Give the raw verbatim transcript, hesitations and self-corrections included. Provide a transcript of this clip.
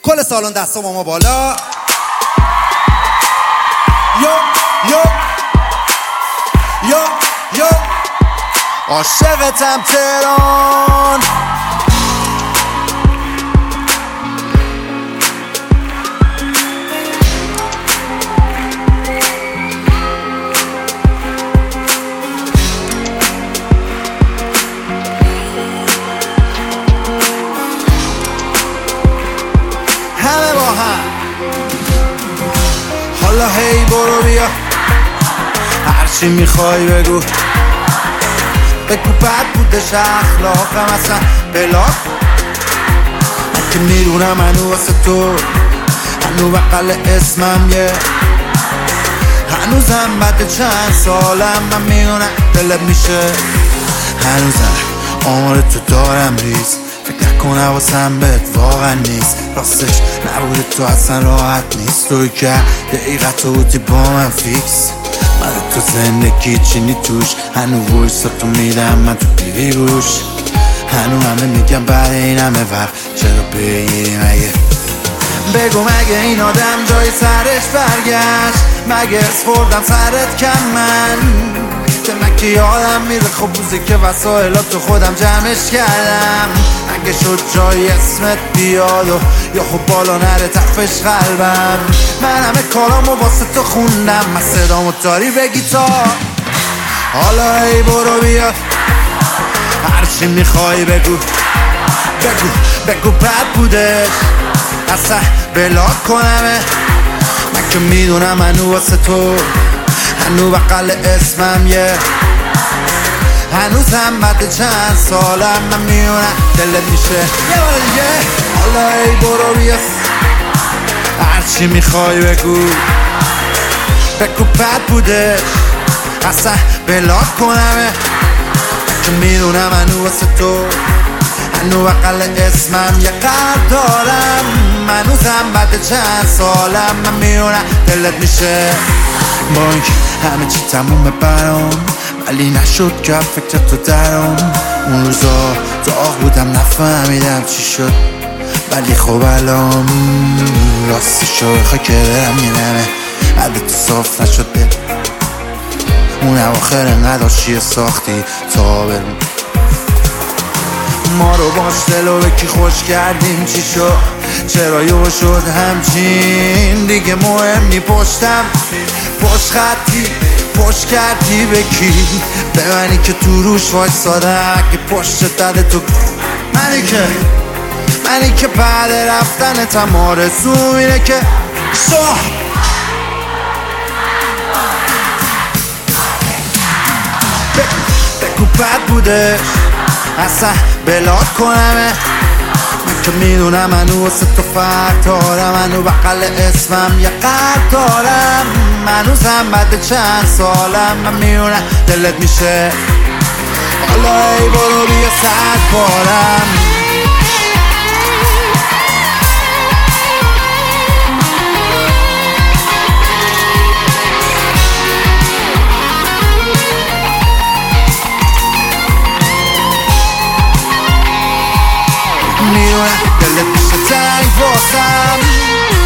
کل سالن دستا با ما بالا. یو یو یو یو عاشقتم تهران. همه با هم حالا هی برو بیا، هرچی میخوای بگو بگو. بد بودش اخلاقم اصلا بلاک، من که میدونم هنو واسه تو، هنو بقل اسمم یه، هنوزم بعد چند سالم من میدونم دلت میشه. هنوزم آمار تو دارم ریز، فکر نکنه واسم بهت واقعا نیست. راستش نبوده تو اصلا راحت نیست، توی که دقیقه تو بودی با من فیکس. من تو زندگی چینی توش، هنو ویسا تو میدم من تو بیوی روش. هنو همه میگم بعد این همه وقت چرا بگیری مگه؟ بگو مگه این آدم جای سرش برگشت؟ مگه از خوردم سرت کم من؟ که من که یادم میره خب روزی که وسایلات تو خودم جمعش کردم. اگه شد جای اسمت بیاد و یا خب بالا نره تفش قلبم. من همه کارامو واسه تو خوندم، من صدامو داری بگی تا حالا ای برو بیا، هرچی میخوای بگو بگو بگو. بد بودش اصلا بلاک کنمه، من که میدونم هنو واسه تو، هنو بقل اسمم یه، هنوزم بعد چند سالم من میونم دلت میشه یه بار دیگه. حالا ای برو بیا، هرچی میخوای بگو بگو. بد بوده اصلا بلاک کنمه، که میدونم هنو واسه تو، هنو بقل اسمم یه قلب دارم. هنوزم بعد چند سالم من میونم دلت میشه. با اینکه همه چی تمومه برام، ولی نشد که فکر تو درام. اون روزا داغ بودم نفهمیدم چی شد، ولی خب الان راستی شو بخوای که برم میرمه. بعد تو صاف نشده اون اواخر انقدر چیه ساختی تا برم ما رو باش دلو بکی خوش کردیم. چی شد چرا یو شد همچین دیگه مهم نی؟ پشتم پشت خطی پشت کردی بکی به منی که تو روش وایسادم. اگه پشت داده تو منی که منی که بعد رفتن تم آرزوم اینه که صح بگو. بد بوده اصلا بلاک کنمه، من که میدونم هنو واسه تو فرق دارم. هنو بقل اسمم یه قلب دارم. هنوزم بعد چند سالم من میونم دلت میشه. حالا ای برو بیا صد بارم. میونم دلت میشه تنگ واسم.